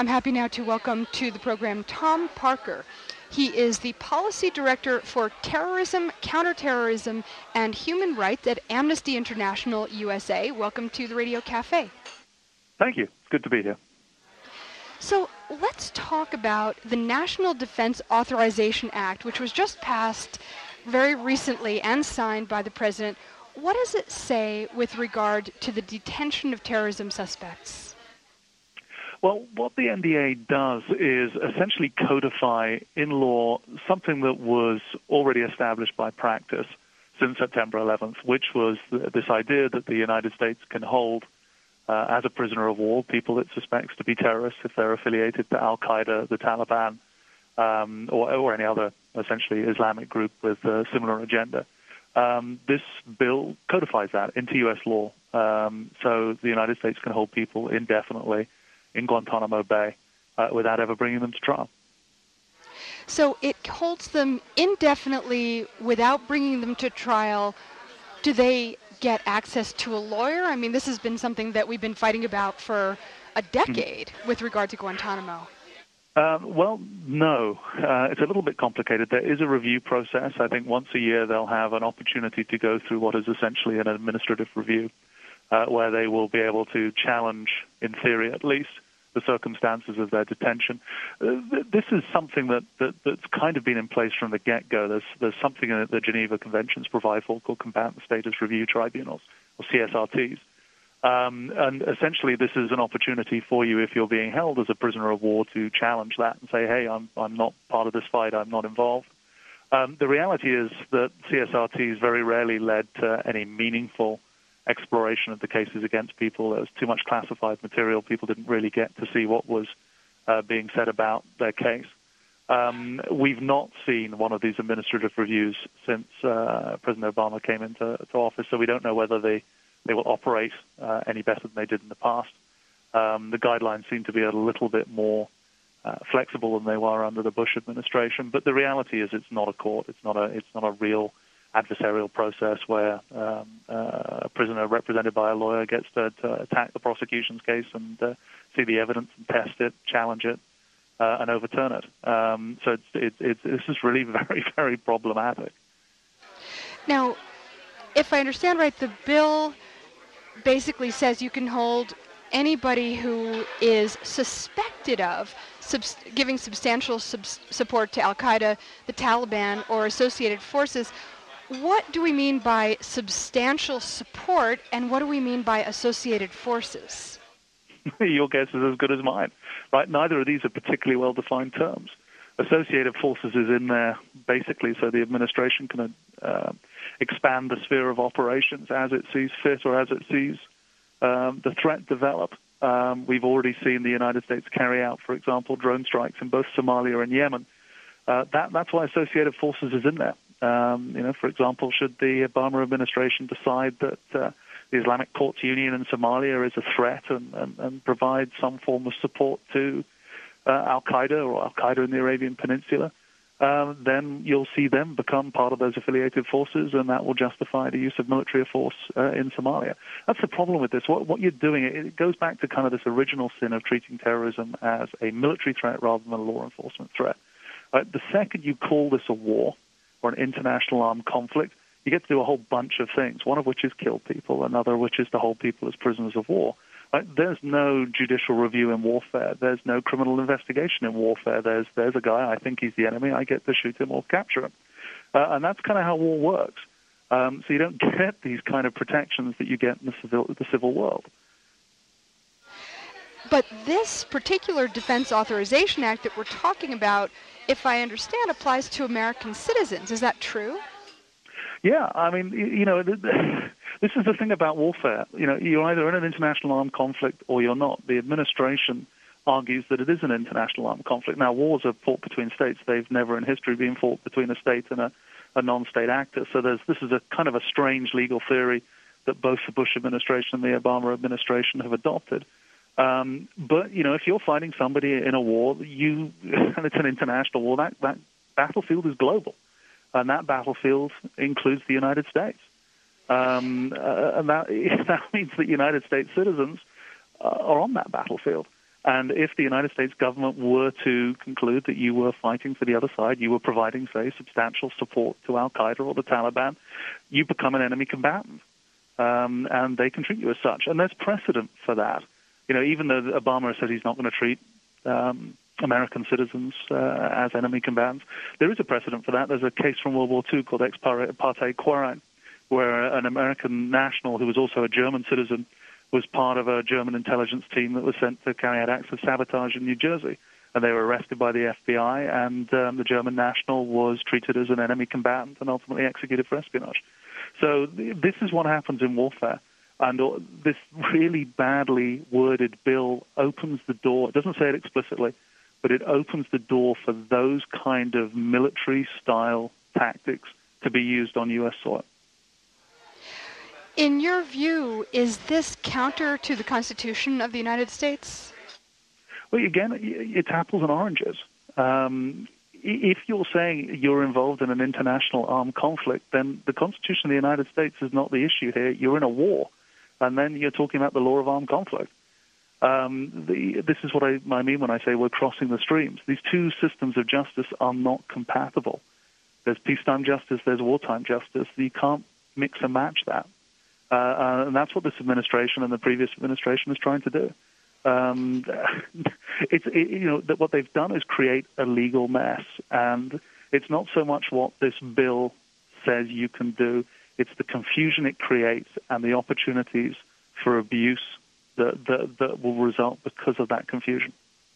I'm happy now to welcome to the program Tom Parker. He is the Policy Director for Terrorism, Counterterrorism, and Human Rights at Amnesty International USA. Welcome to the Radio Cafe. Thank you. It's good to be here. So let's talk about the National Defense Authorization Act, which was just passed very recently and signed by the President. What does it say with regard to the detention of terrorism suspects? Well, what the NDA does is essentially codify in law something that was already established by practice since September 11th, which was this idea that the United States can hold as a prisoner of war people it suspects to be terrorists if they're affiliated to Al-Qaeda, the Taliban, or any other, essentially, Islamic group with a similar agenda. This bill codifies that into U.S. law, so the United States can hold people indefinitely in Guantanamo Bay without ever bringing them to trial. So it holds them indefinitely without bringing them to trial. Do they get access to a lawyer? I mean, this has been something that we've been fighting about for a decade with regard to Guantanamo. Well, no. It's a little bit complicated. There is a review process. I think once a year they'll have an opportunity to go through what is essentially an administrative review, where they will be able to challenge, in theory at least, the circumstances of their detention. This is something that's kind of been in place from the get-go. There's something that the Geneva Conventions provide for called Combatant Status Review Tribunals, or CSRTs. And essentially, this is an opportunity for you, if you're being held as a prisoner of war, to challenge that and say, hey, I'm not part of this fight, I'm not involved. The reality is that CSRTs very rarely led to any meaningful exploration of the cases against people. There was too much classified material. People didn't really get to see what was being said about their case. We've not seen one of these administrative reviews since President Obama came into office, so we don't know whether they will operate any better than they did in the past. The guidelines seem to be a little bit more flexible than they were under the Bush administration, but the reality is it's not a court. It's not a real adversarial process where a prisoner represented by a lawyer gets to attack the prosecution's case and see the evidence and test it, challenge it, and overturn it. So this is really very, very problematic. Now, if I understand right, the bill basically says you can hold anybody who is suspected of giving substantial support to Al-Qaeda, the Taliban, or associated forces. What do we mean by substantial support, and what do we mean by associated forces? Your guess is as good as mine, right? Neither of these are particularly well-defined terms. Associated forces is in there basically so the administration can expand the sphere of operations as it sees fit or as it sees the threat develop. We've already seen the United States carry out, for example, drone strikes in both Somalia and Yemen. That's why associated forces is in there. For example, should the Obama administration decide that the Islamic Courts Union in Somalia is a threat and provide some form of support to Al-Qaeda or Al-Qaeda in the Arabian Peninsula, then you'll see them become part of those affiliated forces, and that will justify the use of military force in Somalia. That's the problem with this. What you're doing, it goes back to kind of this original sin of treating terrorism as a military threat rather than a law enforcement threat. The second you call this a war or an international armed conflict, you get to do a whole bunch of things, one of which is kill people, another of which is to hold people as prisoners of war. There's no judicial review in warfare. There's no criminal investigation in warfare. There's a guy, I think he's the enemy, I get to shoot him or capture him. And that's kind of how war works. So you don't get these kind of protections that you get in the civil world. But this particular Defense Authorization Act that we're talking about, if I understand, applies to American citizens. Is that true? Yeah, I mean, this is the thing about warfare. You're either in an international armed conflict or you're not. The administration argues that it is an international armed conflict. Now, wars are fought between states. They've never in history been fought between a state and a non-state actor. So this is a kind of a strange legal theory that both the Bush administration and the Obama administration have adopted. But, if you're fighting somebody in a war, and it's an international war, that battlefield is global. And that battlefield includes the United States. And that means that United States citizens are on that battlefield. And if the United States government were to conclude that you were fighting for the other side, you were providing, say, substantial support to al-Qaeda or the Taliban, you become an enemy combatant. And they can treat you as such. And there's precedent for that. You know, even though Obama said he's not going to treat American citizens as enemy combatants, there is a precedent for that. There's a case from World War II called ex parte Querine, where an American national who was also a German citizen was part of a German intelligence team that was sent to carry out acts of sabotage in New Jersey. And they were arrested by the FBI, and the German national was treated as an enemy combatant and ultimately executed for espionage. So this is what happens in warfare. And this really badly worded bill opens the door. It doesn't say it explicitly, but it opens the door for those kind of military-style tactics to be used on U.S. soil. In your view, is this counter to the Constitution of the United States? Well, again, it's apples and oranges. If you're saying you're involved in an international armed conflict, then the Constitution of the United States is not the issue here. You're in a war, and then you're talking about the law of armed conflict. This is what I mean when I say we're crossing the streams. These two systems of justice are not compatible. There's peacetime justice, there's wartime justice. You can't mix and match that. And that's what this administration and the previous administration is trying to do. That what they've done is create a legal mess, and it's not so much what this bill says you can do, it's the confusion it creates and the opportunities for abuse that will result because of that confusion.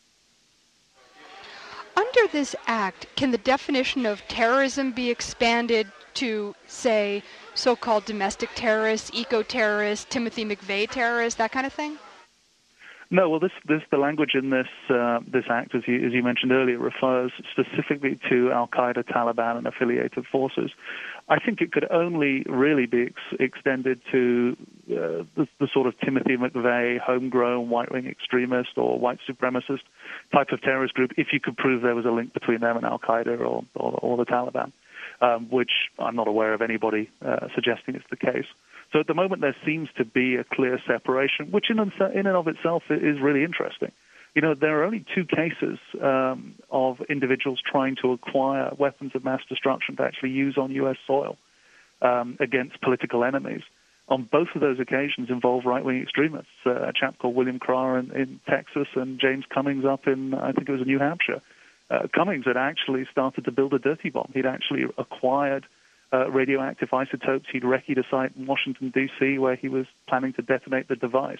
Under this act, can the definition of terrorism be expanded to, say, so-called domestic terrorists, eco-terrorists, Timothy McVeigh terrorists, that kind of thing? No, well, the language in this act, as you mentioned earlier, refers specifically to al-Qaeda, Taliban, and affiliated forces. I think it could only really be extended to the sort of Timothy McVeigh, homegrown right-wing extremist or white supremacist type of terrorist group, if you could prove there was a link between them and al-Qaeda or the Taliban, which I'm not aware of anybody suggesting it's the case. So at the moment, there seems to be a clear separation, which in and of itself is really interesting. You know, there are only two cases of individuals trying to acquire weapons of mass destruction to actually use on U.S. soil against political enemies. On both of those occasions involve right-wing extremists, a chap called William Carr in Texas and James Cummings up in, I think it was in New Hampshire. Cummings had actually started to build a dirty bomb. He'd actually acquired radioactive isotopes. He'd recce'd a site in Washington, D.C., where he was planning to detonate the device.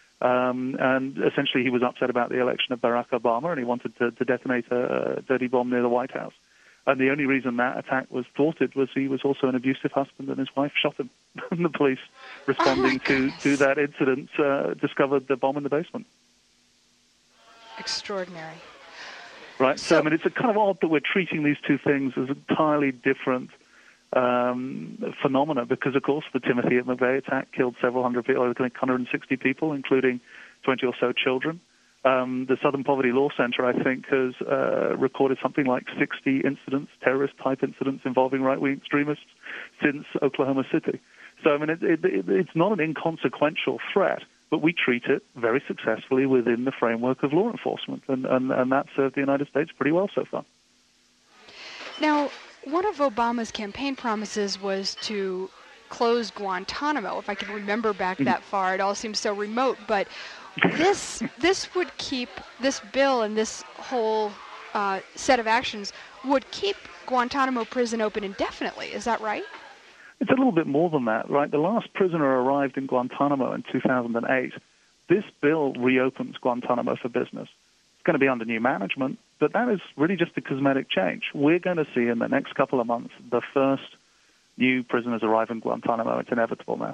And essentially he was upset about the election of Barack Obama, and he wanted to detonate a dirty bomb near the White House. And the only reason that attack was thwarted was he was also an abusive husband, and his wife shot him. And the police, responding to that incident, discovered the bomb in the basement. Extraordinary. Right. So I mean, it's a kind of odd that we're treating these two things as entirely different phenomena, because, of course, the Timothy McVeigh attack killed several hundred people, I think 160 people, including 20 or so children. The Southern Poverty Law Center, I think, has recorded something like 60 incidents, terrorist-type incidents involving right-wing extremists since Oklahoma City. So, I mean, it's not an inconsequential threat, but we treat it very successfully within the framework of law enforcement, and that served the United States pretty well so far. Now, one of Obama's campaign promises was to close Guantanamo. If I can remember back that far, it all seems so remote. But this would keep, this bill and this whole set of actions would keep Guantanamo prison open indefinitely. Is that right? It's a little bit more than that, right? The last prisoner arrived in Guantanamo in 2008. This bill reopens Guantanamo for business. It's going to be under new management, but that is really just a cosmetic change. We're going to see in the next couple of months the first new prisoners arrive in Guantanamo. It's inevitable now.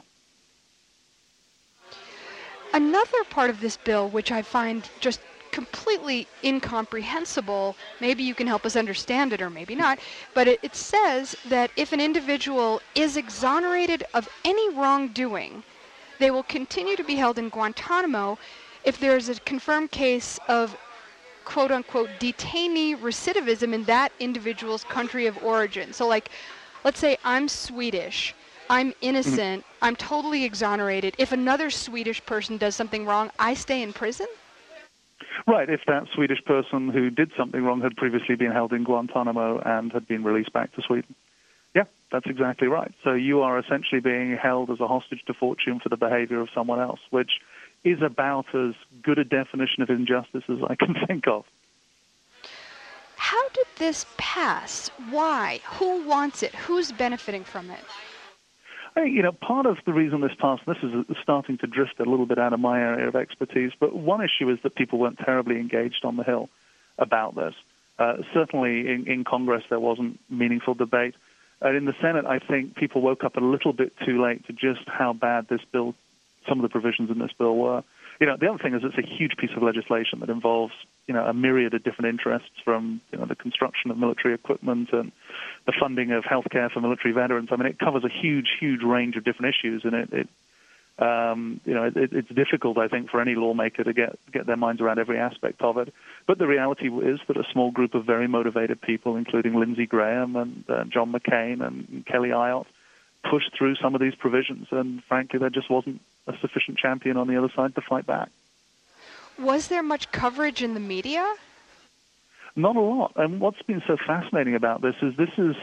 Another part of this bill, which I find just completely incomprehensible, maybe you can help us understand it or maybe not, but it says that if an individual is exonerated of any wrongdoing, they will continue to be held in Guantanamo if there is a confirmed case of quote-unquote detainee recidivism in that individual's country of origin. So, like, let's say I'm Swedish, I'm innocent, I'm totally exonerated. If another Swedish person does something wrong, I stay in prison? Right, if that Swedish person who did something wrong had previously been held in Guantanamo and had been released back to Sweden. Yeah, that's exactly right. So you are essentially being held as a hostage to fortune for the behavior of someone else, which is about as good a definition of injustice as I can think of. How did this pass? Why? Who wants it? Who's benefiting from it? Part of the reason this passed, this is starting to drift a little bit out of my area of expertise, but one issue is that people weren't terribly engaged on the Hill about this. Certainly in Congress there wasn't meaningful debate. And in the Senate, I think people woke up a little bit too late to just how bad this bill, some of the provisions in this bill were. The other thing is it's a huge piece of legislation that involves, a myriad of different interests from, the construction of military equipment and the funding of health care for military veterans. I mean, it covers a huge, huge range of different issues, and it's difficult, I think, for any lawmaker to get their minds around every aspect of it. But the reality is that a small group of very motivated people, including Lindsey Graham and John McCain and Kelly Ayotte, pushed through some of these provisions, and frankly, there just wasn't a sufficient champion on the other side to fight back. Was there much coverage in the media? Not a lot. And what's been so fascinating about this is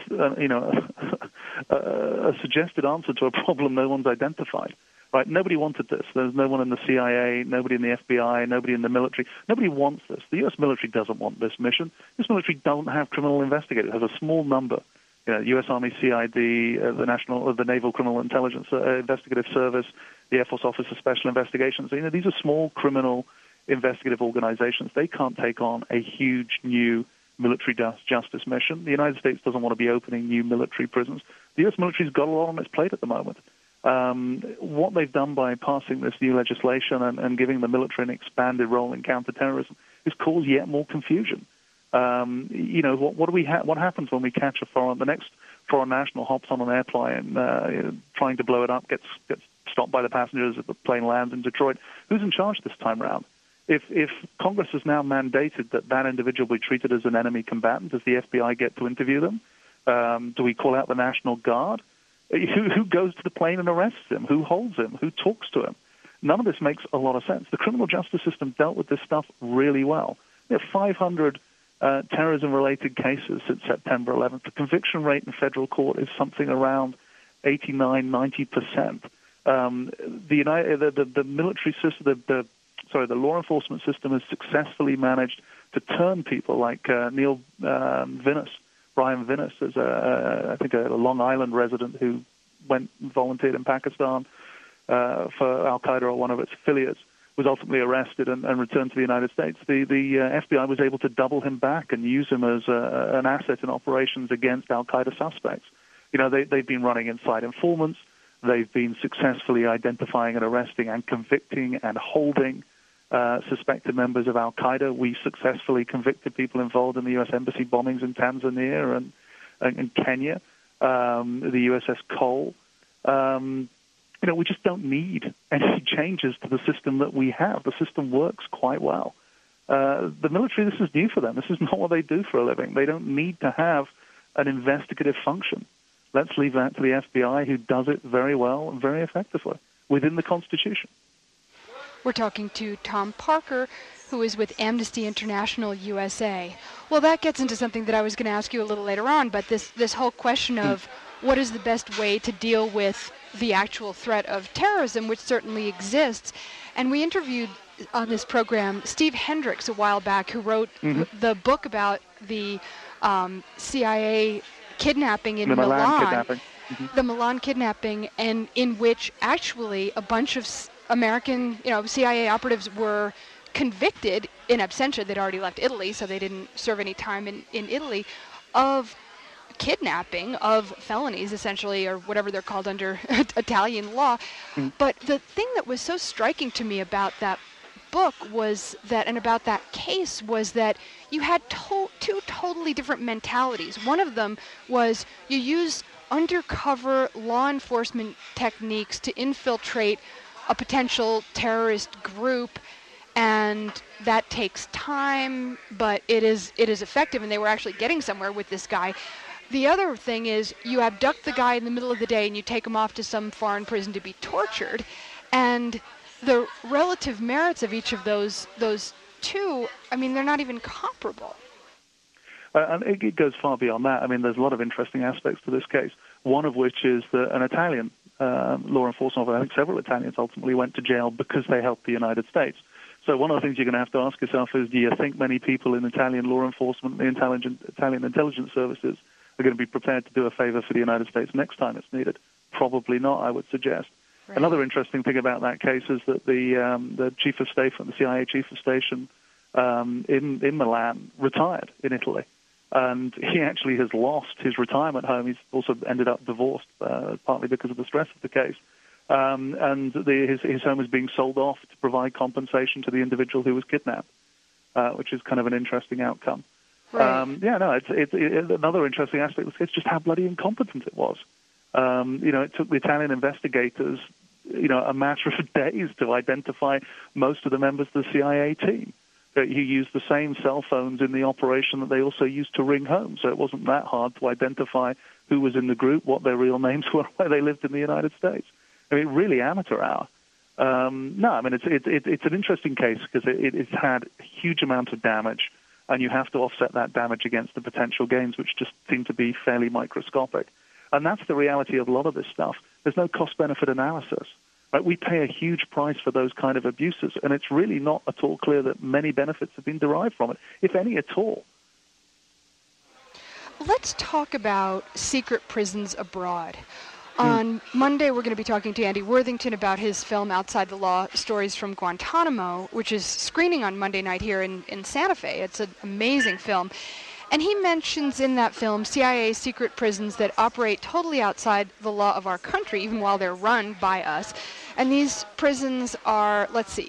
a suggested answer to a problem no one's identified. Right? Nobody wanted this. There's no one in the CIA, nobody in the FBI, nobody in the military. Nobody wants this. The U.S. military doesn't want this mission. The U.S. military doesn't have criminal investigators. It has a small number. U.S. Army CID, the Naval Criminal Intelligence Investigative Service, the Air Force Office of Special Investigations. These are small criminal investigative organizations. They can't take on a huge new military justice mission. The United States doesn't want to be opening new military prisons. The U.S. military's got a lot on its plate at the moment. What they've done by passing this new legislation and giving the military an expanded role in counterterrorism is cause yet more confusion. What happens when we catch the next foreign national hops on an airplane trying to blow it up, gets stopped by the passengers as the plane lands in Detroit? Who's in charge this time around? If Congress has now mandated that individual be treated as an enemy combatant, does the FBI get to interview them? Do we call out the National Guard? Who goes to the plane and arrests him? Who holds him? Who talks to him? None of this makes a lot of sense. The criminal justice system dealt with this stuff really well. There are 500 terrorism-related cases since September 11th. The conviction rate in federal court is something around 89-90%. The military system, the law enforcement system has successfully managed to turn people like Brian Vinnis, as I think a Long Island resident who volunteered in Pakistan for Al-Qaeda or one of its affiliates, was ultimately arrested and returned to the United States. The FBI was able to double him back and use him as an asset in operations against Al-Qaeda suspects. They've been running inside informants. They've been successfully identifying and arresting and convicting and holding suspected members of Al-Qaeda. We successfully convicted people involved in the U.S. Embassy bombings in Tanzania and Kenya, the USS Cole. We just don't need any changes to the system that we have. The system works quite well. The military, this is new for them. This is not what they do for a living. They don't need to have an investigative function. Let's leave that to the FBI, who does it very well and very effectively within the Constitution. We're talking to Tom Parker, who is with Amnesty International USA. Well, that gets into something that I was going to ask you a little later on, but this whole question of what is the best way to deal with the actual threat of terrorism, which certainly exists. And we interviewed on this program Steve Hendricks a while back, who wrote the book about the CIA kidnapping in Milan. The Milan kidnapping, and in which actually a bunch of American, CIA operatives were convicted in absentia. They'd already left Italy, so they didn't serve any time in Italy, of kidnapping, of felonies, essentially, or whatever they're called under Italian law. But the thing that was so striking to me about that book was that, and about that case, was that you had two totally different mentalities. One of them was you use undercover law enforcement techniques to infiltrate a potential terrorist group, and that takes time, but it is effective, and they were actually getting somewhere with this guy. The other thing is you abduct the guy in the middle of the day and you take him off to some foreign prison to be tortured, and the relative merits of each of those two, I mean, they're not even comparable. And it goes far beyond that. I mean, there's a lot of interesting aspects to this case, one of which is that an Italian law enforcement officer, I think several Italians ultimately went to jail because they helped the United States. So one of the things you're going to have to ask yourself is, do you think many people in Italian law enforcement, the Italian intelligence services, are going to be prepared to do a favor for the United States next time it's needed? Probably not, I would suggest. Right. Another interesting thing about that case is that the chief of state, the CIA chief of station in Milan, retired in Italy. And he actually has lost his retirement home. He's also ended up divorced, partly because of the stress of the case. And his home is being sold off to provide compensation to the individual who was kidnapped, which is kind of an interesting outcome. Right. It's another interesting aspect of this case, just how bloody incompetent it was. It took the Italian investigators, a matter of days to identify most of the members of the CIA team. He used the same cell phones in the operation that they also used to ring home, so it wasn't that hard to identify who was in the group, what their real names were, where they lived in the United States. I mean, really amateur hour. It's an interesting case because it's had a huge amount of damage, and you have to offset that damage against the potential gains, which just seem to be fairly microscopic. And that's the reality of a lot of this stuff. There's no cost-benefit analysis. Right? We pay a huge price for those kind of abuses, and it's really not at all clear that many benefits have been derived from it, if any at all. Let's talk about secret prisons abroad. On Monday, we're going to be talking to Andy Worthington about his film Outside the Law, Stories from Guantanamo, which is screening on Monday night here in Santa Fe. It's an amazing film. And he mentions in that film CIA secret prisons that operate totally outside the law of our country, even while they're run by us. And these prisons are,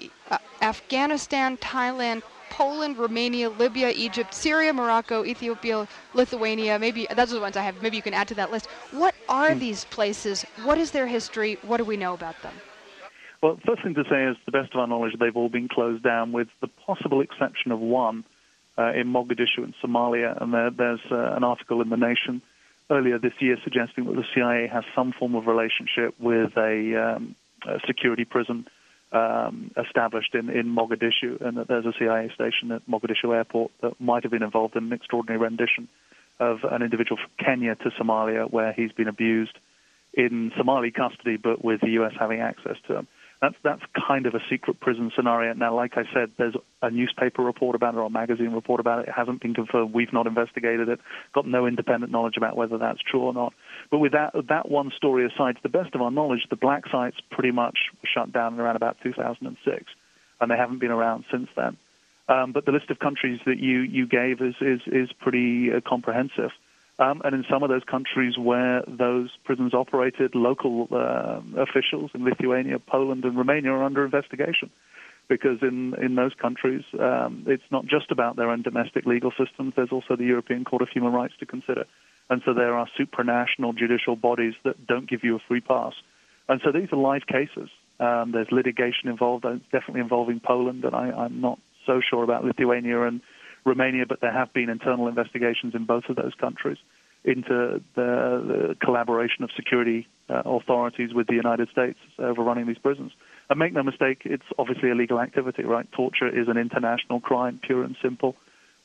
Afghanistan, Thailand, Poland, Romania, Libya, Egypt, Syria, Morocco, Ethiopia, Lithuania. Maybe those are the ones I have. Maybe you can add to that list. What are these places? What is their history? What do we know about them? Well, first thing to say is, to the best of our knowledge, they've all been closed down with the possible exception of one in Mogadishu in Somalia. And there's an article in The Nation earlier this year suggesting that the CIA has some form of relationship with a security prison established in Mogadishu, and that there's a CIA station at Mogadishu airport that might have been involved in an extraordinary rendition of an individual from Kenya to Somalia, where he's been abused in Somali custody, but with the U.S. having access to him. That's kind of a secret prison scenario. Now, like I said, there's a newspaper report about it or a magazine report about it. It hasn't been confirmed. We've not investigated it. Got no independent knowledge about whether that's true or not. But with that one story aside, to the best of our knowledge, the black sites pretty much were shut down around about 2006, and they haven't been around since then. But the list of countries that you gave is pretty comprehensive. And in some of those countries where those prisons operated, local officials in Lithuania, Poland, and Romania are under investigation. Because in those countries, it's not just about their own domestic legal systems. There's also the European Court of Human Rights to consider. And so there are supranational judicial bodies that don't give you a free pass. And so these are live cases. There's litigation involved, definitely involving Poland, and I'm not so sure about Lithuania and Romania, but there have been internal investigations in both of those countries into the collaboration of security authorities with the United States over running these prisons. And make no mistake, it's obviously a legal activity, right? Torture is an international crime, pure and simple.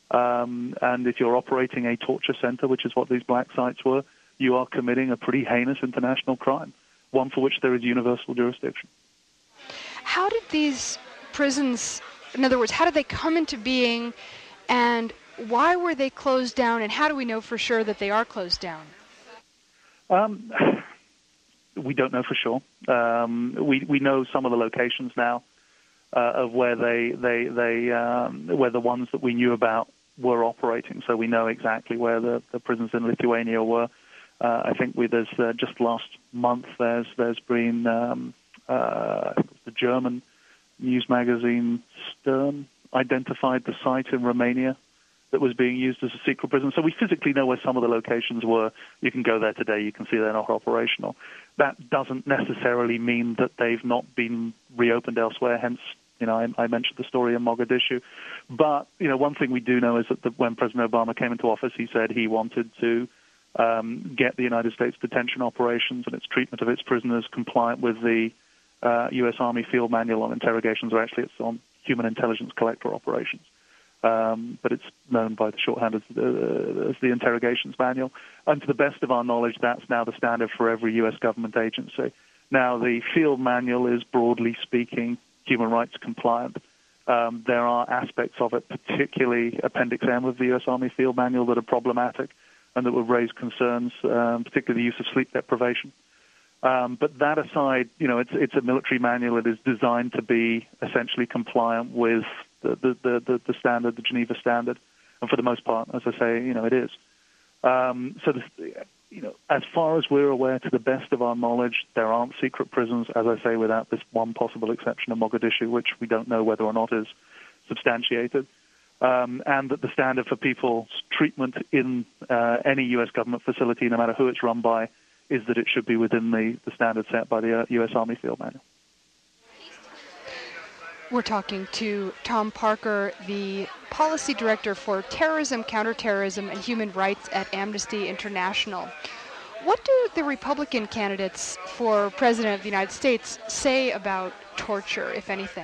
And if you're operating a torture center, which is what these black sites were, you are committing a pretty heinous international crime, one for which there is universal jurisdiction. How did these prisons, in other words, how did they come into being, and why were they closed down, and how do we know for sure that they are closed down? We don't know for sure. We know some of the locations now of where where the ones that we knew about were operating. So we know exactly where the prisons in Lithuania were. I think there's just last month there's been the German news magazine Stern identified the site in Romania that was being used as a secret prison. So we physically know where some of the locations were. You can go there today. You can see they're not operational. That doesn't necessarily mean that they've not been reopened elsewhere. Hence, I mentioned the story in Mogadishu. But, one thing we do know is that when President Obama came into office, he said he wanted to get the United States detention operations and its treatment of its prisoners compliant with the U.S. Army Field Manual on Interrogations, or actually it's on human intelligence collector operations. But it's known by the shorthand as the Interrogations Manual. And to the best of our knowledge, that's now the standard for every U.S. government agency. Now, the Field Manual is, broadly speaking, human rights compliant. There are aspects of it, particularly Appendix M of the U.S. Army Field Manual, that are problematic and that would raise concerns, particularly the use of sleep deprivation. But that aside, it's a military manual. It is designed to be essentially compliant with the standard, the Geneva standard, and for the most part, as I say, it is. As far as we're aware, to the best of our knowledge, there aren't secret prisons, as I say, without this one possible exception of Mogadishu, which we don't know whether or not is substantiated. And that the standard for people's treatment in any U.S. government facility, no matter who it's run by, is that it should be within the standard set by the U.S. Army Field Manual. We're talking to Tom Parker, the Policy Director for Terrorism, Counterterrorism, and Human Rights at Amnesty International. What do the Republican candidates for President of the United States say about torture, if anything?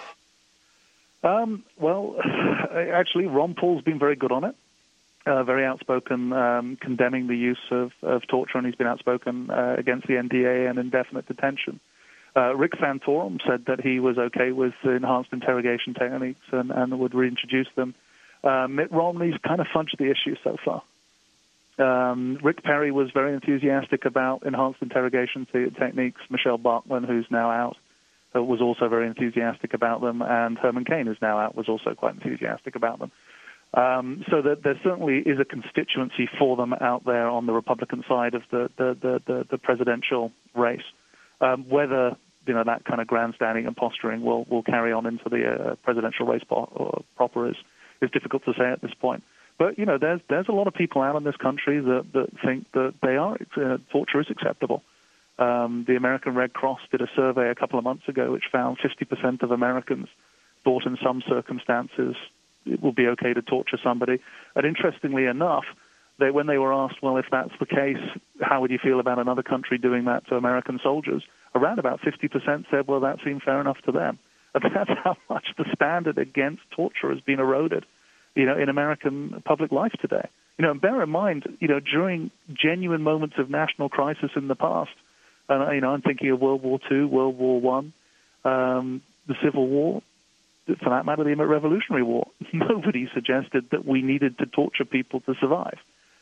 Actually, Ron Paul's been very good on it, very outspoken, condemning the use of torture, and he's been outspoken against the NDA and indefinite detention. Rick Santorum said that he was okay with enhanced interrogation techniques and would reintroduce them. Mitt Romney's kind of fudged the issue so far. Rick Perry was very enthusiastic about enhanced interrogation techniques. Michelle Bachmann, who's now out, was also very enthusiastic about them, and Herman Cain, who's now out, was also quite enthusiastic about them. So that there certainly is a constituency for them out there on the Republican side of the presidential race. Whether that kind of grandstanding and posturing will carry on into the presidential race proper is difficult to say at this point. But there's a lot of people out in this country that think that torture is acceptable. The American Red Cross did a survey a couple of months ago which found 50% of Americans thought in some circumstances it would be okay to torture somebody. And interestingly enough, when they were asked, well, if that's the case, how would you feel about another country doing that to American soldiers? Around about 50% said, well, that seemed fair enough to them. And that's how much the standard against torture has been eroded, in American public life today. And bear in mind, during genuine moments of national crisis in the past, and, I'm thinking of World War II, World War I, the Civil War, for that matter, the Revolutionary War. Nobody suggested that we needed to torture people to survive.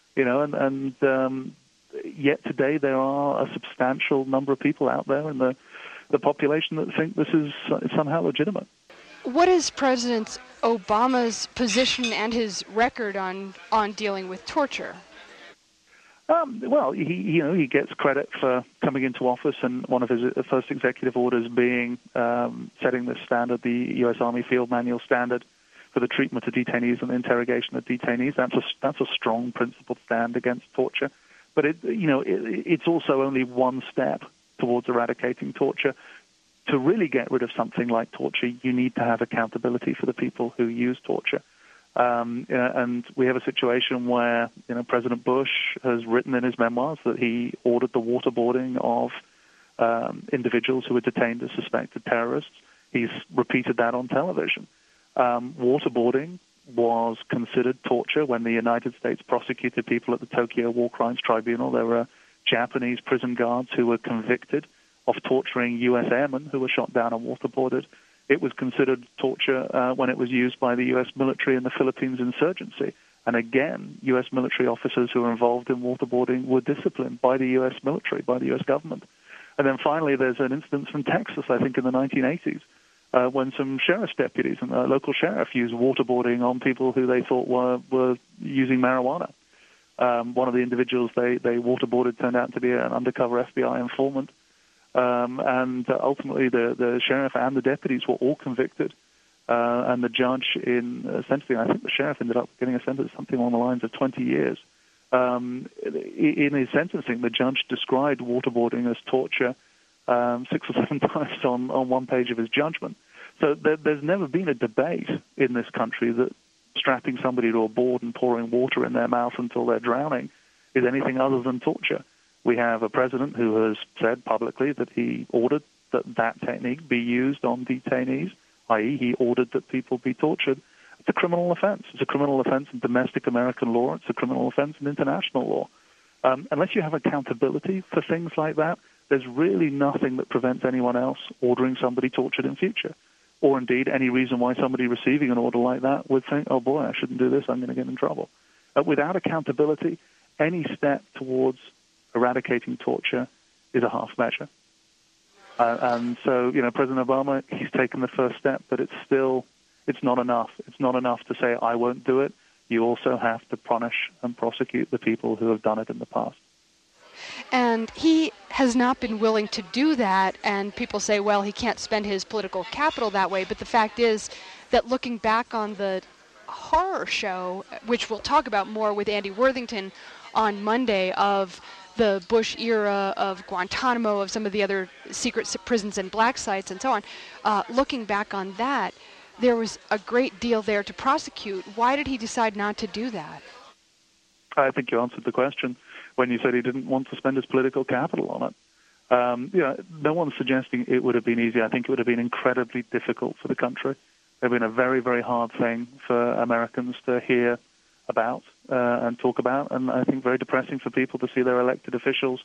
Yet today there are a substantial number of people out there in the population that think this is somehow legitimate. What is President Obama's position and his record on dealing with torture? He gets credit for coming into office, and one of his first executive orders being setting this standard, the U.S. Army Field Manual standard, for the treatment of detainees and the interrogation of detainees. That's a strong principled stand against torture. But it's also only one step towards eradicating torture. To really get rid of something like torture, you need to have accountability for the people who use torture. And we have a situation where President Bush has written in his memoirs that he ordered the waterboarding of individuals who were detained as suspected terrorists. He's repeated that on television. Waterboarding was considered torture when the United States prosecuted people at the Tokyo War Crimes Tribunal. There were Japanese prison guards who were convicted of torturing U.S. airmen who were shot down and waterboarded. It was considered torture when it was used by the U.S. military in the Philippines insurgency. And again, U.S. military officers who were involved in waterboarding were disciplined by the U.S. military, by the U.S. government. And then finally, there's an instance from Texas, I think in the 1980s, when some sheriff's deputies and a local sheriff used waterboarding on people who they thought were using marijuana. One of the individuals they waterboarded turned out to be an undercover FBI informant. And ultimately, the sheriff and the deputies were all convicted. And the judge in sentencing, I think the sheriff ended up getting a sentence something along the lines of 20 years. In his sentencing, the judge described waterboarding as torture 6 or 7 times on one page of his judgment. So there's never been a debate in this country that strapping somebody to a board and pouring water in their mouth until they're drowning is anything other than torture. We have a president who has said publicly that he ordered that technique be used on detainees, i.e. he ordered that people be tortured, it's a criminal offense. It's a criminal offense in domestic American law. It's a criminal offense in international law. Unless you have accountability for things like that, there's really nothing that prevents anyone else ordering somebody tortured in future. Or indeed, any reason why somebody receiving an order like that would think, oh boy, I shouldn't do this, I'm going to get in trouble. Without accountability, any step towards eradicating torture is a half measure. And so, President Obama, he's taken the first step, but it's not enough. It's not enough to say, I won't do it. You also have to punish and prosecute the people who have done it in the past. And he has not been willing to do that, and people say, well, he can't spend his political capital that way, but the fact is that looking back on the horror show, which we'll talk about more with Andy Worthington on Monday, of the Bush era, of Guantanamo, of some of the other secret prisons and black sites and so on, looking back on that, there was a great deal there to prosecute. Why did he decide not to do that? I think you answered the question when you said he didn't want to spend his political capital on it. No one's suggesting it would have been easy. I think it would have been incredibly difficult for the country. It would have been a very, very hard thing for Americans to hear about and talk about, and I think very depressing for people to see their elected officials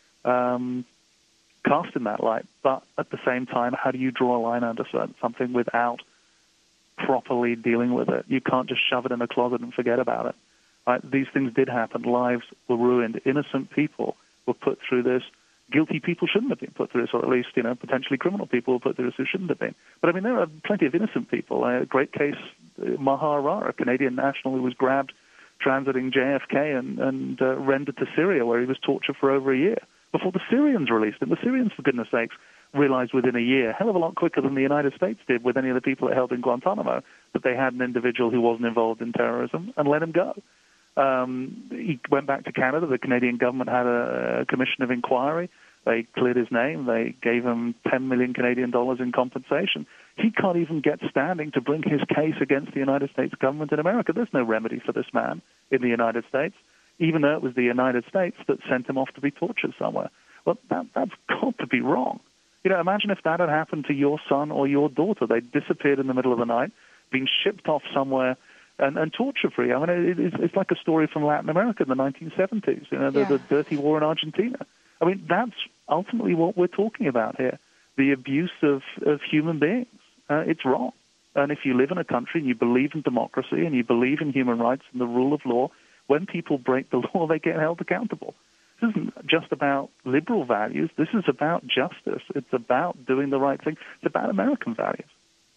cast in that light. But at the same time, how do you draw a line under something without properly dealing with it? You can't just shove it in a closet and forget about it. Right? These things did happen. Lives were ruined. Innocent people were put through this. Guilty people shouldn't have been put through this, or at least, potentially criminal people were put through this who shouldn't have been. But, there are plenty of innocent people. A great case, Maher Arar, a Canadian national who was grabbed transiting JFK and rendered to Syria, where he was tortured for over a year before the Syrians released him. The Syrians, for goodness sakes, realized within a year, hell of a lot quicker than the United States did with any of the people it held in Guantanamo, that they had an individual who wasn't involved in terrorism and let him go. He went back to Canada. The Canadian government had a commission of inquiry. They cleared his name. They gave him 10 million Canadian dollars in compensation. He can't even get standing to bring his case against the United States government in America. There's no remedy for this man in the United States, even though it was the United States that sent him off to be tortured somewhere. Well, that's got to be wrong. Imagine if that had happened to your son or your daughter. They disappeared in the middle of the night, being shipped off somewhere and torture-free. It's like a story from Latin America in the 1970s, the dirty war in Argentina. That's ultimately what we're talking about here, the abuse of human beings. It's wrong. And if you live in a country and you believe in democracy and you believe in human rights and the rule of law, when people break the law, they get held accountable. This isn't just about liberal values. This is about justice. It's about doing the right thing. It's about American values.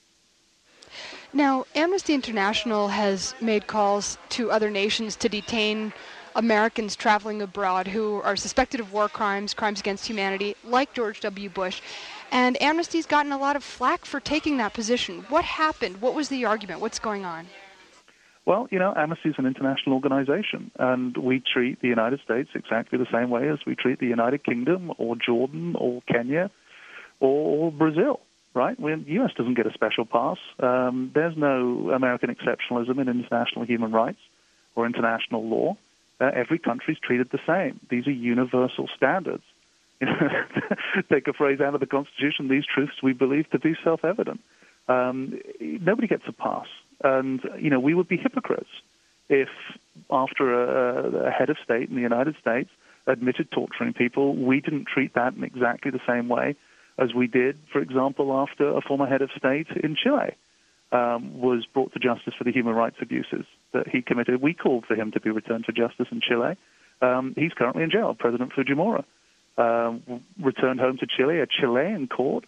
Now, Amnesty International has made calls to other nations to detain Americans traveling abroad who are suspected of war crimes, crimes against humanity, like George W. Bush. And Amnesty's gotten a lot of flack for taking that position. What happened? What was the argument? What's going on? Well, Amnesty is an international organization, and we treat the United States exactly the same way as we treat the United Kingdom or Jordan or Kenya or Brazil. Right? The U.S. doesn't get a special pass. There's no American exceptionalism in international human rights or international law. Every country is treated the same. These are universal standards. Take a phrase out of the Constitution, these truths we believe to be self-evident. Nobody gets a pass. And, we would be hypocrites if, after a head of state in the United States admitted torturing people, we didn't treat that in exactly the same way as we did, for example, after a former head of state in Chile was brought to justice for the human rights abuses that he committed. We called for him to be returned to justice in Chile. He's currently in jail. President Fujimori returned home to Chile. A Chilean court,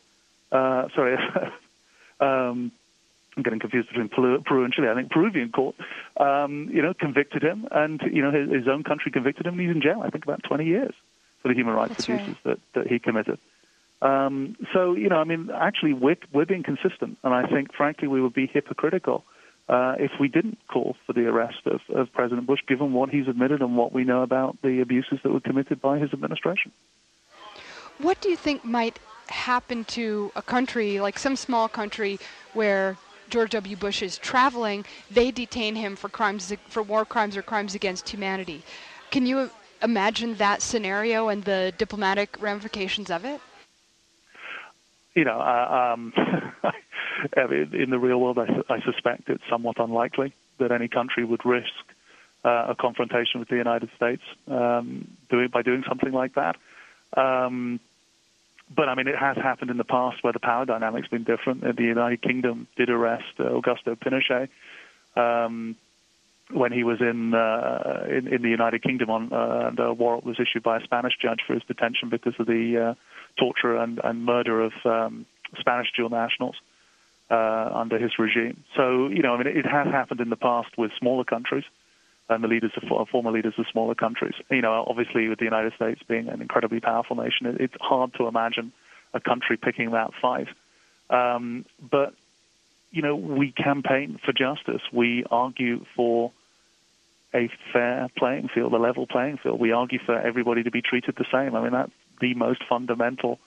I'm getting confused between Peru and Chile. I think Peruvian court, convicted him, and his own country convicted him, and he's in jail. I think about 20 years for the human rights abuses that he committed. Actually, we're being consistent, and I think, frankly, we would be hypocritical if we didn't call for the arrest of President Bush, given what he's admitted and what we know about the abuses that were committed by his administration. What do you think might happen to a country, like some small country where George W. Bush is traveling, they detain him for war crimes or crimes against humanity? Can you imagine that scenario and the diplomatic ramifications of it? you know, in the real world, I suspect it's somewhat unlikely that any country would risk a confrontation with the United States by doing something like that. But, I mean, it has happened in the past where the power dynamic's been different. The United Kingdom did arrest Augusto Pinochet when he was in the United Kingdom, and a warrant was issued by a Spanish judge for his detention because of the torture and murder of Spanish dual nationals under his regime. So, you know, I mean, it has happened in the past with smaller countries and the leaders of former leaders of smaller countries. You know, obviously with the United States being an incredibly powerful nation, it's hard to imagine a country picking that fight. But, you know, we campaign for justice. We argue for a fair playing field, a level playing field. We argue for everybody to be treated the same. I mean, that's the most fundamental,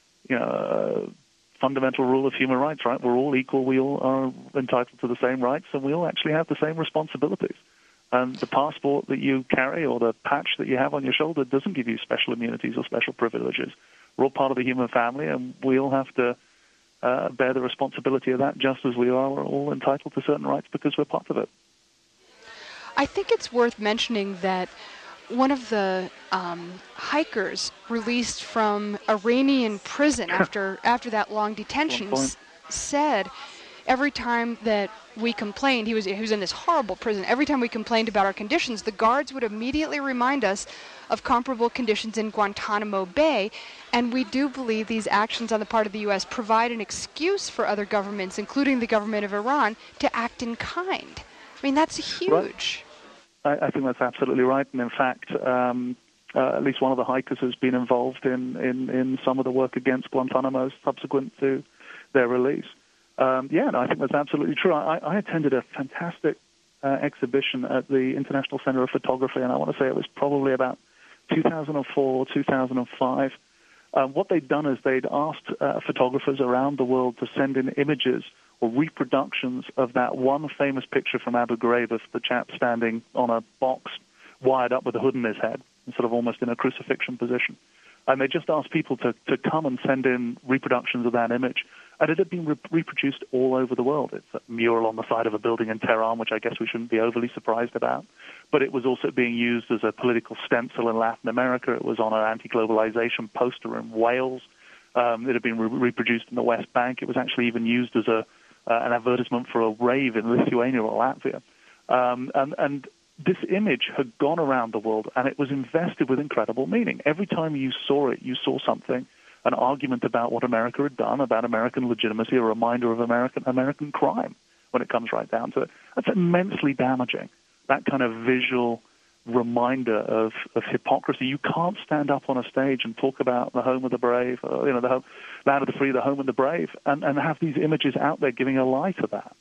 fundamental rule of human rights, right? We're all equal. We all are entitled to the same rights, and we all actually have the same responsibilities. And the passport that you carry or the patch that you have on your shoulder doesn't give you special immunities or special privileges. We're all part of the human family, and we all have to bear the responsibility of that just as we are all entitled to certain rights because we're part of it. I think it's worth mentioning that one of the hikers released from Iranian prison after that long detention said every time that we complained, he was in this horrible prison, every time we complained about our conditions, the guards would immediately remind us of comparable conditions in Guantanamo Bay, and we do believe these actions on the part of the U.S. provide an excuse for other governments, including the government of Iran, to act in kind. I mean, that's huge. Right. I think that's absolutely right, and in fact, at least one of the hikers has been involved in some of the work against Guantanamo subsequent to their release. No, I think that's absolutely true. I attended a fantastic exhibition at the International Center of Photography, and I want to say it was probably about 2004, 2005. What they'd done is they'd asked photographers around the world to send in images or reproductions of that one famous picture from Abu Ghraib of the chap standing on a box wired up with a hood in his head, sort of almost in a crucifixion position. And they just asked people to come and send in reproductions of that image. And it had been reproduced all over the world. It's a mural on the side of a building in Tehran, which I guess we shouldn't be overly surprised about. But it was also being used as a political stencil in Latin America. It was on an anti-globalization poster in Wales. It had been reproduced in the West Bank. It was actually even used as an advertisement for a rave in Lithuania or Latvia. And this image had gone around the world, and it was invested with incredible meaning. Every time you saw it, you saw something, an argument about what America had done, about American legitimacy, a reminder of American crime when it comes right down to it. That's immensely damaging, that kind of visual reminder of hypocrisy. You can't stand up on a stage and talk about the home of the brave, the land of the free, the home of the brave, and have these images out there giving a lie to that.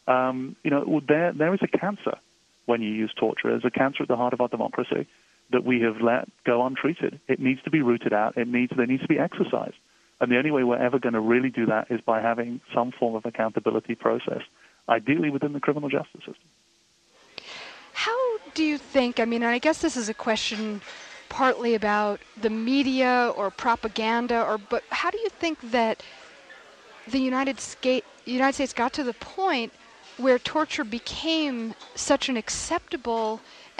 There is a cancer when you use torture. There's a cancer at the heart of our democracy that we have let go untreated. It needs to be rooted out. There needs to be exercised. And the only way we're ever going to really do that is by having some form of accountability process, ideally within the criminal justice system. How do you think, I guess this is a question partly about the media or propaganda, but how do you think that the United States got to the point where torture became such an acceptable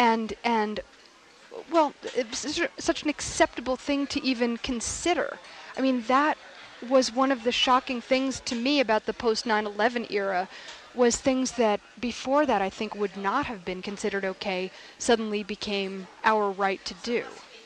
such an acceptable thing to even consider? I mean, that was one of the shocking things to me about the post-9/11 era, was things that before that I think would not have been considered okay suddenly became our right to do.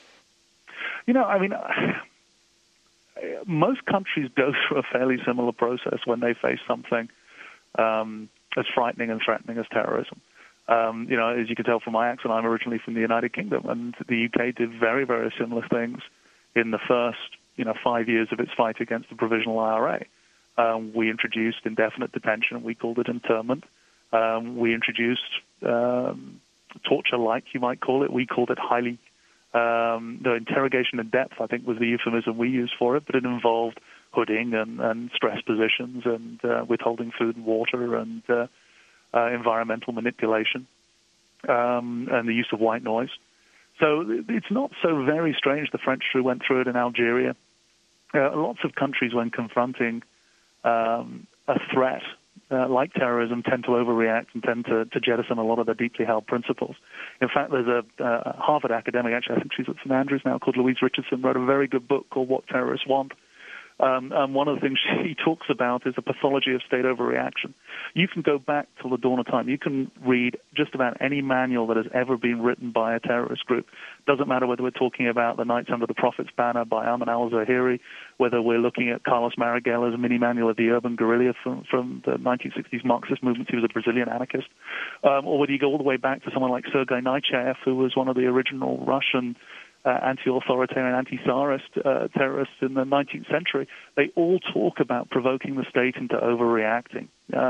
Most countries go through a fairly similar process when they face something as frightening and threatening as terrorism. As you can tell from my accent, I'm originally from the United Kingdom, and the UK did very, very similar things in the first, 5 years of its fight against the Provisional IRA. We introduced indefinite detention. We called it internment. We introduced torture-like, you might call it. We called it the interrogation in depth, I think, was the euphemism we used for it, but it involved hooding and stress positions and withholding food and water and environmental manipulation and the use of white noise. So it's not so very strange the French went through it in Algeria lots of countries, when confronting a threat like terrorism, tend to overreact and tend to jettison a lot of their deeply held principles. In fact, there's a Harvard academic, actually, I think she's at St. Andrews now, called Louise Richardson, wrote a very good book called What Terrorists Want. And one of the things she talks about is the pathology of state overreaction. You can go back till the dawn of time. You can read just about any manual that has ever been written by a terrorist group. Doesn't matter whether we're talking about the Knights Under the Prophet's Banner by Ayman al-Zawahiri, whether we're looking at Carlos Marighell's mini manual of the urban guerrilla from the 1960s Marxist movement. He was a Brazilian anarchist. Or whether you go all the way back to someone like Sergei Nechayev, who was one of the original Russian anti-authoritarian, anti-Tsarist terrorists in the 19th century, they all talk about provoking the state into overreacting,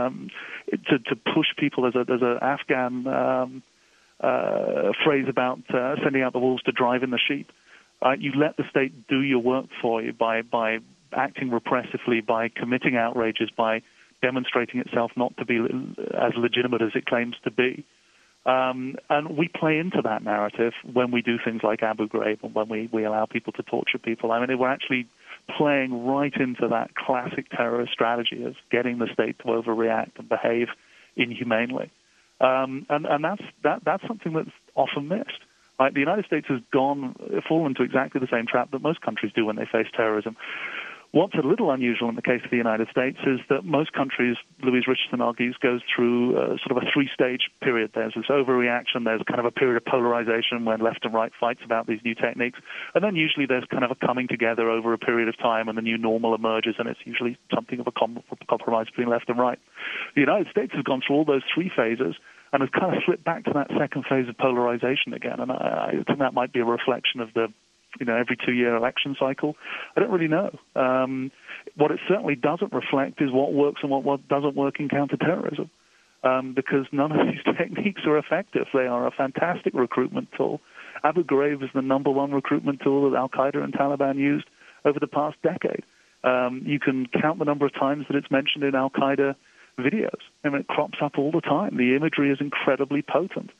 to push people. There's an Afghan phrase about sending out the wolves to drive in the sheep. You let the state do your work for you by acting repressively, by committing outrages, by demonstrating itself not to be as legitimate as it claims to be. And we play into that narrative when we do things like Abu Ghraib and when we allow people to torture people. I mean, we're actually playing right into that classic terrorist strategy of getting the state to overreact and behave inhumanely. And that's something that's often missed. Right? The United States has fallen into exactly the same trap that most countries do when they face terrorism. What's a little unusual in the case of the United States is that most countries, Louise Richardson argues, goes through sort of a three-stage period. There's this overreaction, there's kind of a period of polarization when left and right fights about these new techniques, and then usually there's kind of a coming together over a period of time and the new normal emerges, and it's usually something of a compromise between left and right. The United States has gone through all those three phases and has kind of slipped back to that second phase of polarization again, and I think that might be a reflection of the every 2-year election cycle. I don't really know. What it certainly doesn't reflect is what works and what doesn't work in counterterrorism, because none of these techniques are effective. They are a fantastic recruitment tool. Abu Ghraib is the number one recruitment tool that Al-Qaeda and Taliban used over the past decade. You can count the number of times that it's mentioned in Al-Qaeda videos. I mean, it crops up all the time. The imagery is incredibly potent.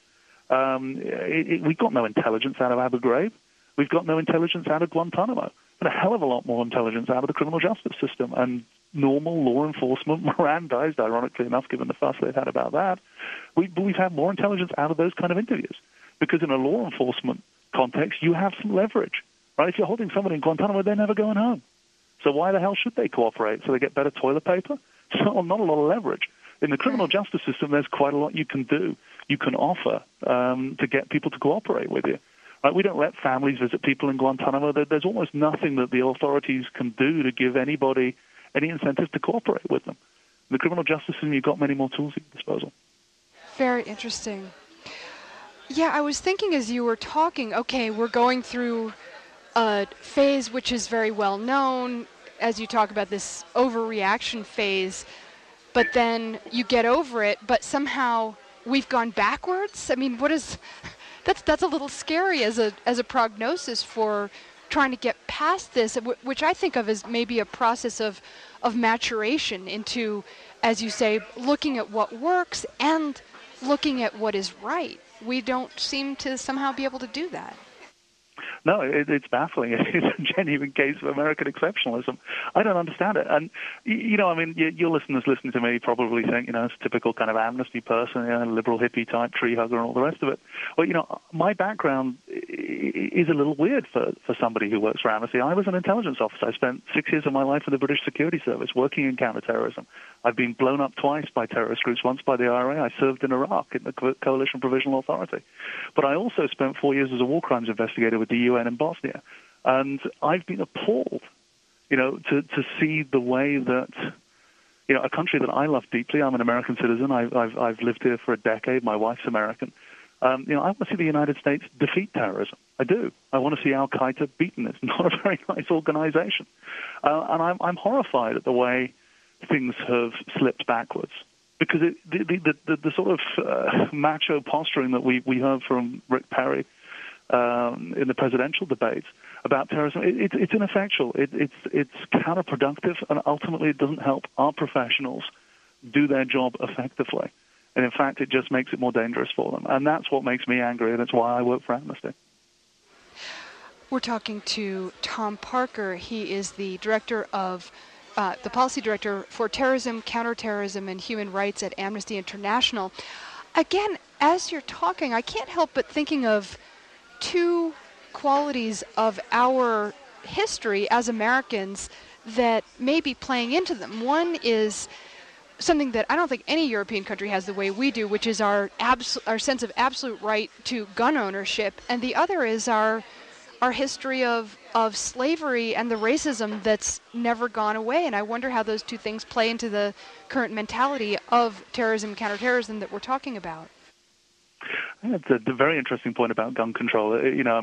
We've got no intelligence out of Abu Ghraib. We've got no intelligence out of Guantanamo, but a hell of a lot more intelligence out of the criminal justice system. And normal law enforcement, Mirandized, ironically enough, given the fuss they've had about that, we've had more intelligence out of those kind of interviews. Because in a law enforcement context, you have some leverage, right? If you're holding somebody in Guantanamo, they're never going home. So why the hell should they cooperate? So they get better toilet paper? So not a lot of leverage. In the criminal justice system, there's quite a lot you can do, you can offer to get people to cooperate with you. Right, we don't let families visit people in Guantanamo. There's almost nothing that the authorities can do to give anybody any incentive to cooperate with them. In the criminal justice system, you've got many more tools at your disposal. Very interesting. Yeah, I was thinking as you were talking, okay, we're going through a phase which is very well known, as you talk about this overreaction phase, but then you get over it, but somehow we've gone backwards? I mean, what is... That's a little scary as a prognosis for trying to get past this, which I think of as maybe a process of maturation into, as you say, looking at what works and looking at what is right. We don't seem to somehow be able to do that. No, it's baffling. It's a genuine case of American exceptionalism. I don't understand it. And, I mean, your listeners listening to me probably think, it's a typical kind of amnesty person, liberal hippie type, tree hugger and all the rest of it. Well, my background is a little weird for somebody who works for Amnesty. I was an intelligence officer. I spent 6 years of my life in the British Security Service working in counterterrorism. I've been blown up twice by terrorist groups, once by the IRA. I served in Iraq in the Coalition Provisional Authority. But I also spent 4 years as a war crimes investigator with the UN in Bosnia. And I've been appalled, to see the way that, a country that I love deeply. I'm an American citizen. I've lived here for a decade. My wife's American. I want to see the United States defeat terrorism. I do. I want to see Al-Qaeda beaten. It's not a very nice organization. And I'm horrified at the way things have slipped backwards. Because the sort of macho posturing that we heard from Rick Perry in the presidential debates about terrorism, it's ineffectual. It's counterproductive, and ultimately it doesn't help our professionals do their job effectively. And in fact, it just makes it more dangerous for them. And that's what makes me angry, and it's why I work for Amnesty. We're talking to Tom Parker. He is the director of the policy director for terrorism, counterterrorism, and human rights at Amnesty International. Again, as you're talking, I can't help but thinking of two qualities of our history as Americans that may be playing into them. One is something that I don't think any European country has the way we do, which is our sense of absolute right to gun ownership, and the other is our history of slavery and the racism that's never gone away. And I wonder how those two things play into the current mentality of terrorism, counterterrorism that we're talking about. It's a very interesting point about gun control.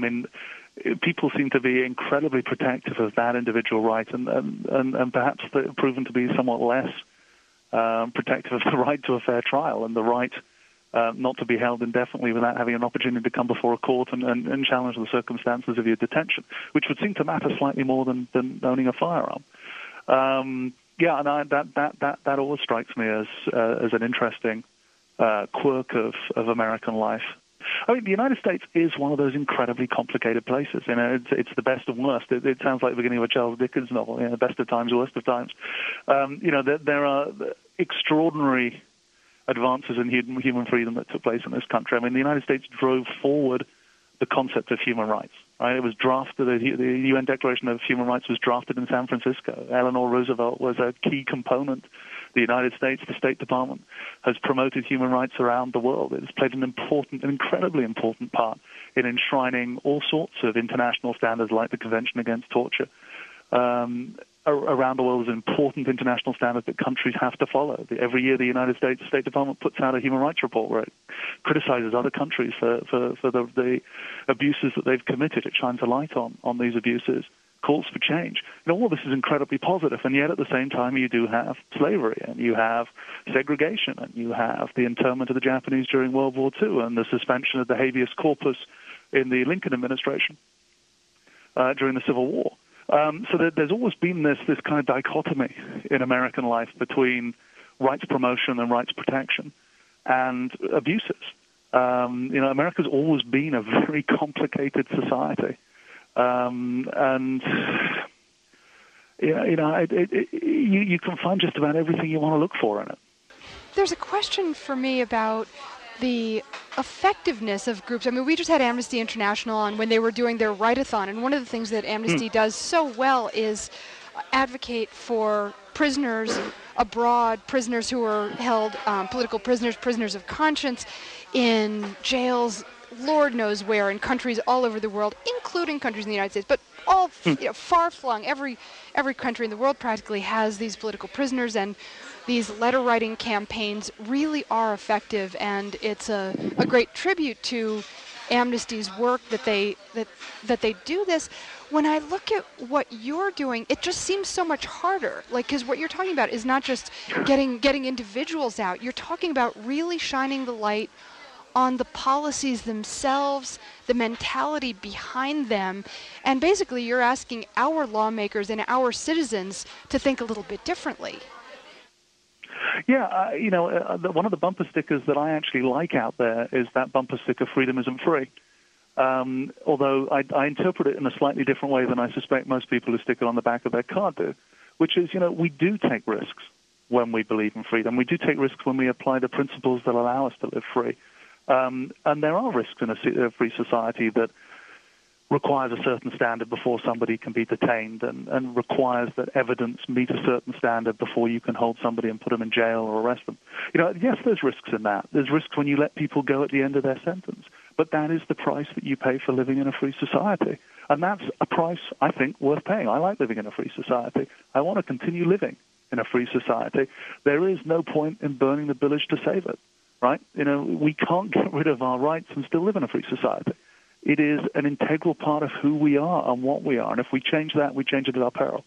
People seem to be incredibly protective of that individual right, and perhaps proven to be somewhat less protective of the right to a fair trial and the right not to be held indefinitely without having an opportunity to come before a court and challenge the circumstances of your detention, which would seem to matter slightly more than owning a firearm. And that always strikes me as an interesting quirk of American life. I mean, the United States is one of those incredibly complicated places. It's the best and worst. It sounds like the beginning of a Charles Dickens novel. Best of times, worst of times. There are extraordinary advances in human freedom that took place in this country. I mean, the United States drove forward the concept of human rights. Right? It was drafted. The UN Declaration of Human Rights was drafted in San Francisco. Eleanor Roosevelt was a key component. The United States, the State Department, has promoted human rights around the world. It has played an incredibly important part in enshrining all sorts of international standards like the Convention Against Torture. Around the world is an important international standard that countries have to follow. Every year the United States State Department puts out a human rights report where it criticizes other countries for the abuses that they've committed. It shines a light on these abuses, calls for change. All this is incredibly positive, and yet at the same time you do have slavery, and you have segregation, and you have the internment of the Japanese during World War II, and the suspension of the habeas corpus in the Lincoln administration during the Civil War. So there's always been this kind of dichotomy in American life between rights promotion and rights protection and abuses. America's always been a very complicated society. You can find just about everything you want to look for in it. There's a question for me about the effectiveness of groups. I mean, we just had Amnesty International on when they were doing their Write-a-thon, and one of the things that Amnesty does so well is advocate for prisoners abroad, prisoners who are held, political prisoners, prisoners of conscience, in jails, Lord knows where, in countries all over the world, including countries in the United States, but all far-flung. Every country in the world practically has these political prisoners, and these letter-writing campaigns really are effective, and it's a great tribute to Amnesty's work that they do this. When I look at what you're doing, it just seems so much harder. Because what you're talking about is not just getting individuals out. You're talking about really shining the light on the policies themselves, the mentality behind them, and basically you're asking our lawmakers and our citizens to think a little bit differently. Yeah, one of the bumper stickers that I actually like out there is that bumper sticker, "Freedom isn't free." Although I interpret it in a slightly different way than I suspect most people who stick it on the back of their car do, which is, we do take risks when we believe in freedom. We do take risks when we apply the principles that allow us to live free. And there are risks in a free society that requires a certain standard before somebody can be detained, and requires that evidence meet a certain standard before you can hold somebody and put them in jail or arrest them. Yes, there's risks in that. There's risks when you let people go at the end of their sentence. But that is the price that you pay for living in a free society. And that's a price, I think, worth paying. I like living in a free society. I want to continue living in a free society. There is no point in burning the village to save it. Right? We can't get rid of our rights and still live in a free society. It is an integral part of who we are and what we are. And if we change that, we change it at our peril.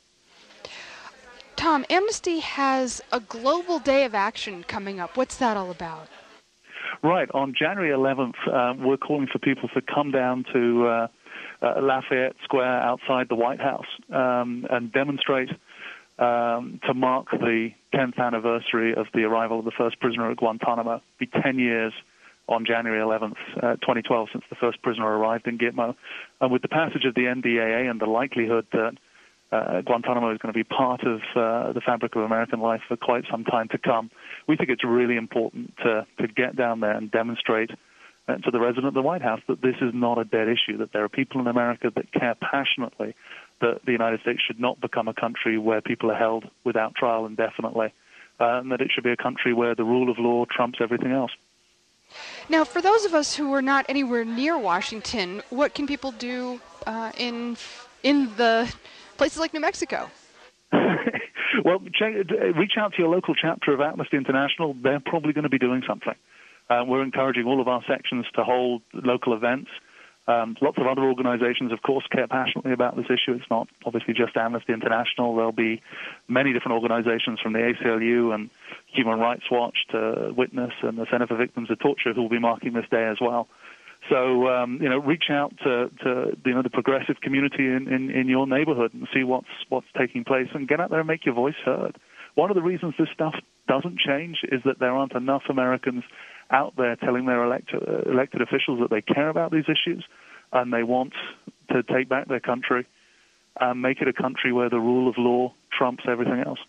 Tom, Amnesty has a global day of action coming up. What's that all about? Right. On January 11th, we're calling for people to come down to Lafayette Square outside the White House and demonstrate to mark the 10th anniversary of the arrival of the first prisoner at Guantanamo. It'll be 10 years on January 11th, 2012, since the first prisoner arrived in Gitmo. And with the passage of the NDAA and the likelihood that Guantanamo is going to be part of the fabric of American life for quite some time to come, we think it's really important to get down there and demonstrate to the resident of the White House that this is not a dead issue, that there are people in America that care passionately that the United States should not become a country where people are held without trial indefinitely, and that it should be a country where the rule of law trumps everything else. Now, for those of us who are not anywhere near Washington, what can people do in the places like New Mexico? Well, reach out to your local chapter of Amnesty International. They're probably going to be doing something. We're encouraging all of our sections to hold local events. Lots of other organizations, of course, care passionately about this issue. It's not obviously just Amnesty International. There'll be many different organizations from the ACLU and Human Rights Watch to Witness and the Center for Victims of Torture who will be marking this day as well. So, reach out to the progressive community in your neighborhood and see what's taking place, and get out there and make your voice heard. One of the reasons this stuff doesn't change is that there aren't enough Americans out there telling their elected officials that they care about these issues and they want to take back their country and make it a country where the rule of law trumps everything else.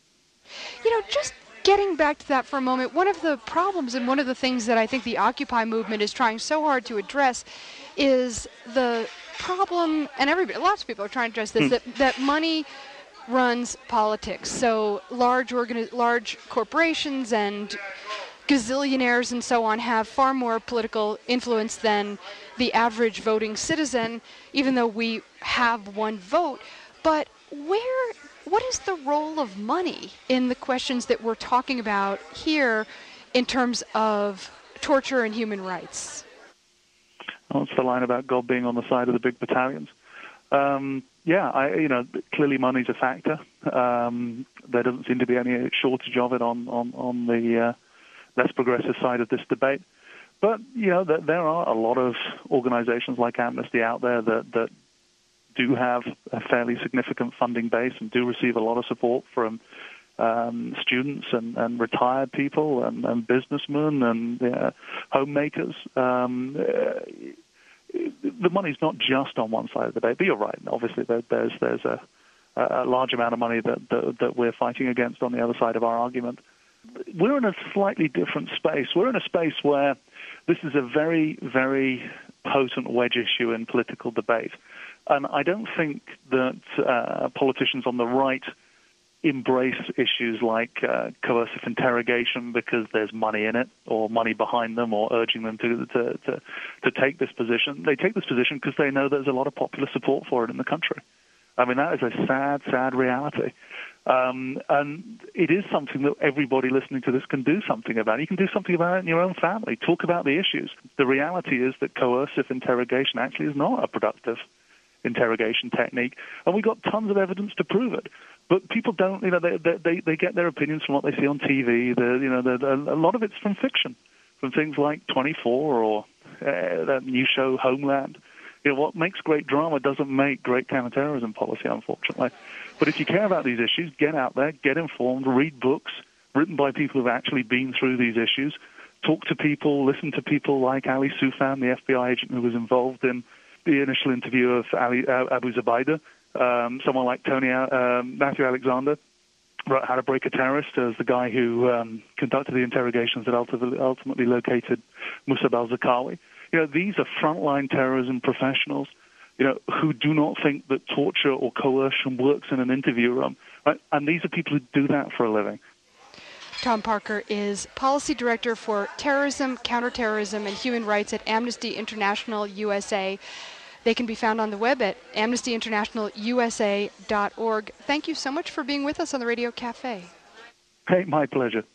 Just getting back to that for a moment, one of the problems and one of the things that I think the Occupy movement is trying so hard to address is the problem, and lots of people are trying to address this, that money runs politics. So large corporations and gazillionaires and so on have far more political influence than the average voting citizen, even though we have one vote. But what is the role of money in the questions that we're talking about here in terms of torture and human rights? Well, it's the line about God being on the side of the big battalions. Clearly money's a factor. There doesn't seem to be any shortage of it on the less progressive side of this debate. But, there are a lot of organizations like Amnesty out there that do have a fairly significant funding base and do receive a lot of support from students and retired people and businessmen and homemakers. The money's not just on one side of the debate, but you're right. Obviously, there's a large amount of money that we're fighting against on the other side of our argument. We're in a slightly different space. We're in a space where this is a very, very potent wedge issue in political debate. And I don't think that politicians on the right embrace issues like coercive interrogation because there's money in it or money behind them or urging them to take this position. They take this position because they know there's a lot of popular support for it in the country. I mean, that is a sad, sad reality. And it is something that everybody listening to this can do something about. You can do something about it in your own family. Talk about the issues. The reality is that coercive interrogation actually is not a productive interrogation technique, and we got tons of evidence to prove it. But people don't, they get their opinions from what they see on TV. A lot of it's from fiction, from things like 24 or that new show Homeland. What makes great drama doesn't make great counterterrorism policy, unfortunately. But if you care about these issues, get out there, get informed, read books written by people who've actually been through these issues, talk to people, listen to people like Ali Soufan, the FBI agent who was involved in the initial interview of Abu Zubaydah, someone like Matthew Alexander, wrote How to Break a Terrorist as the guy who conducted the interrogations that ultimately located Musab al-Zarqawi. These are frontline terrorism professionals, who do not think that torture or coercion works in an interview room. Right? And these are people who do that for a living. Tom Parker is Policy Director for Terrorism, Counterterrorism, and Human Rights at Amnesty International USA. They can be found on the web at amnestyinternationalusa.org. Thank you so much for being with us on the Radio Cafe. Hey, my pleasure.